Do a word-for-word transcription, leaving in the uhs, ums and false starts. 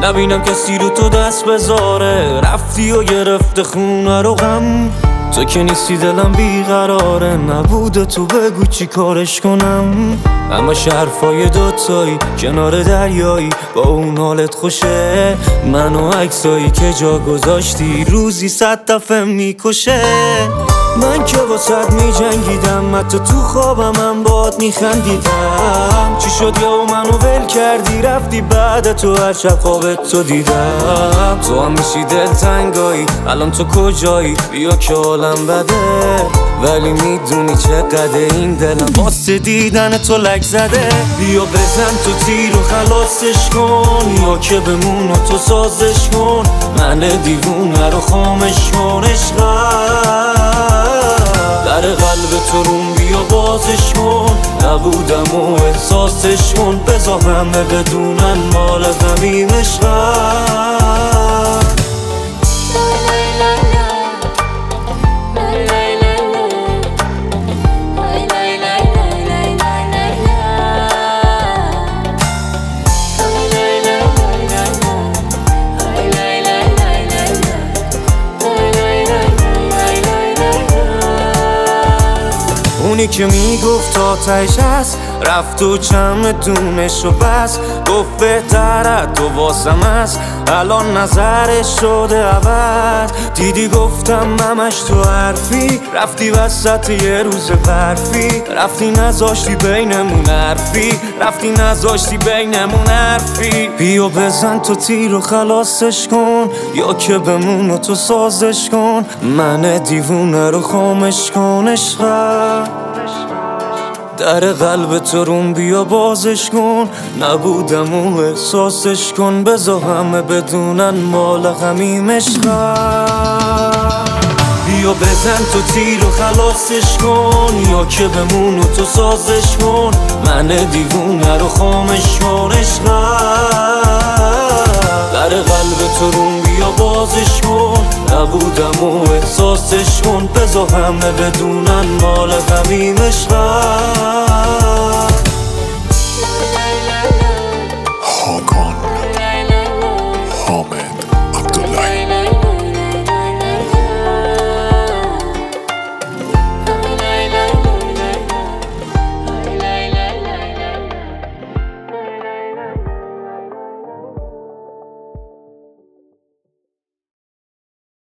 نبینم کسی رو تو دست بذاره. رفتی و گرفته خونه رو غم، تو که نیستی دلم بیقراره. نبوده تو بگو چی کارش کنم. اما حرفای دوتایی کنار دریایی با اون حالت خوشه. من و عکسایی که جا گذاشتی روزی صد دفعه میکشه. من که واسد می جنگیدم، حتی تو خوابم هم باد می خندیدم. چی شد یا منو ول کردی رفتی بعد تو هر شب خوابت تو دیدم. تو هم میشی دلتنگایی الان تو کجایی؟ بیا که حالم بده ولی میدونی چقدر این دلم واسه دیدن تو لک زده. بیا بزن تو تیر و خلاصش کن، یا که بمون و تو سازش کن. من دیوونه رو خامش کن. عشقم در قلب تو روم بیا بازش کن. نبودم و احساسش کن. بذار همه بدونن مال غمیم عشقم. اونی که میگفت آتش هست رفت و چمدونش و بس. گفت بهتره تو واسم هست، الان نظرش شده عوض. دیدی گفتم همش تو حرفی، رفتی وسط یه روز برفی. رفتی نذاشتی بینمون حرفی، رفتی نذاشتی بینمون حرفی. بیا بزن تو تیر و خلاصش کن، یا که بمون و تو سازش کن. من دیوونه رو خامش کن. عشقم در قلب تو روم بیا بازش کن. نبودم و احساسش کن. بذار همه بدونن مال غمیم عشقم. بیا بزن تو تیر و خلاصش کن، یا که بمون و تو سازش کن. من دیوونه رو خامش کن. عشقم در قلب تو روم بیا بازش کن. نبودم و احساسش کن. بذار همه بدونن مال غمیم عشقم.